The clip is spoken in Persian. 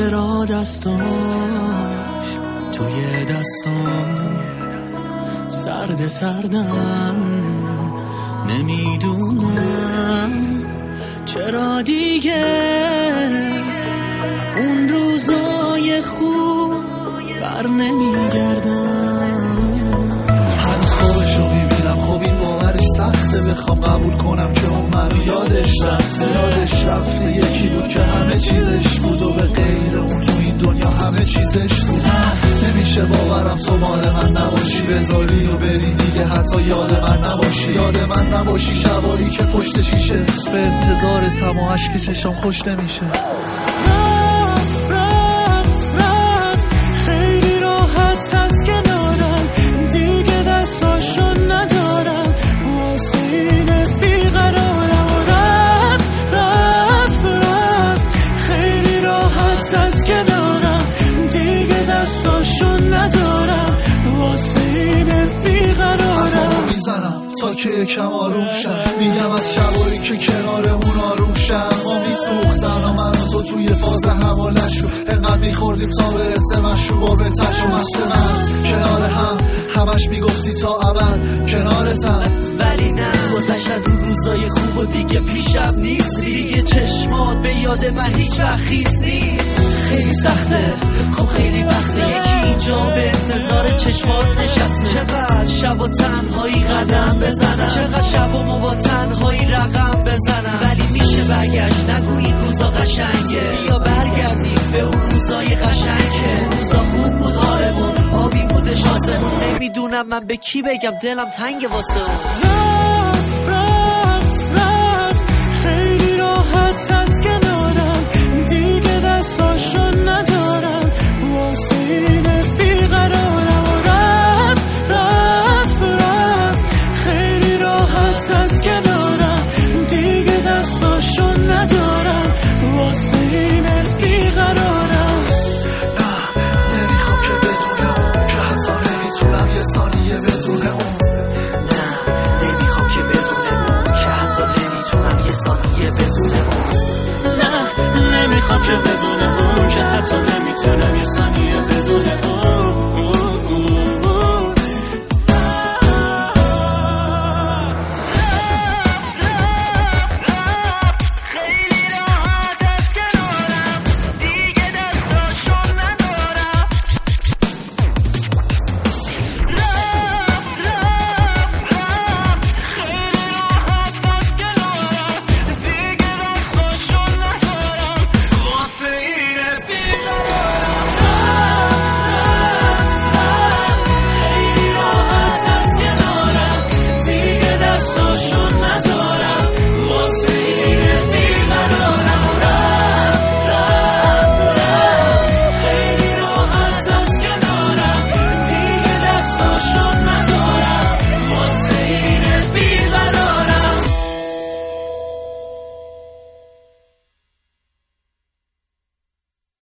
چرا دستاش توی دستام سرد سردن، نمیدونم چرا دیگه اون روزای خوب بر نمیگردن. هنوز خوابشو میبینم، خب این باورش سخته بخوام قبول کنم که اون من یادش رفته یکی بود که همه چیزش بود و به غیر اون تو این دنیا همه چیزش بود. نمیشه باورم تو مال من نباشی، بذاری و بری دیگه حتی یاد من نباشی شبایی که پشت شیشه به انتظارتم و عشق چشام خوش نمیشه. خیلی راحت از کنارم دیگه دستاشو ندارم، واسه این بیقرارم. رفت خیلی راحت از کنارم دیگه دستاشو ندارم، واسه این بیقرارم. میزنم تا که یکم آروم شم، میگم از شبایی که کنار اون آروم شم. ما میسوختن و من و تو توی فاز حوالشو انقدر میخوردیم تا برسه مشروبا به تش و مست من کنار هم همش میگفتی تا ابد کنارتم، ولی نه گذشت اون روزای خوب و دیگه پیشم نیست، دیگه چشمات به یاد من هیچ وقت خیس نیست. خیلی سخته، خب خیلی وقته یکی اینجا به انتظار چشمات نشسته. چقدر شب و تنهایی قدم بزنم، چقدر شب و ما با تنهایی رقم بزنم، ولی میشه برگشت. نگو این روزا قشنگه، یا برگردیم به اون روزای قشنگه. روزا خوب بود حالمون، آبی بودش آسمون، نمیدونم من به کی بگم دلم تنگه واسه اون. رفت خیلی راحت از کنارم دیگه دستاشو ندارم، واسه این بیقرارم. رفت خیلی راحت از کنارم دیگه دستاشو ندارم، واسه این بیقرارم. نمیخوام که بدونه که حتی نمیتونم یه ثانیه بدونه اون. نمیخوام که بدونه که حتی نمیتونم یه ثانیه بدونه نمیخوام که بدونه اون، که حتی نمیتونم یه ثانیه بدونه اون.